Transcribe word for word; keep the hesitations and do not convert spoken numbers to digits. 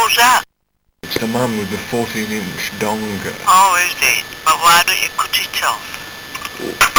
Who's that? It's the man with the fourteen inch donger. Oh, is it? But why don't you cut it off?